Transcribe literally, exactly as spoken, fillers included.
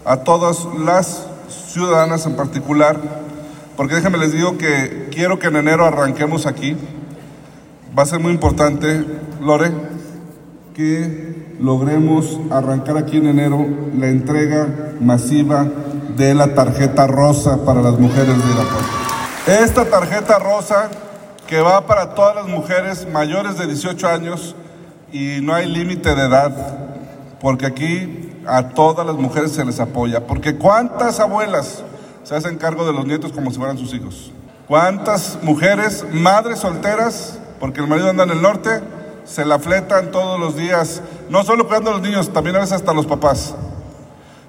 a todas las ciudadanas en particular, porque déjenme les digo que quiero que en enero arranquemos aquí. Va a ser muy importante, Lore, que logremos arrancar aquí en enero la entrega masiva de la tarjeta rosa para las mujeres de Irapuato. Esta tarjeta rosa que va para todas las mujeres mayores de dieciocho años y no hay límite de edad, porque aquí a todas las mujeres se les apoya, porque ¿cuántas abuelas se hacen cargo de los nietos como si fueran sus hijos? ¿Cuántas mujeres, madres solteras, porque el marido anda en el norte, se la fletan todos los días, no solo cuidando a los niños, también a veces hasta los papás?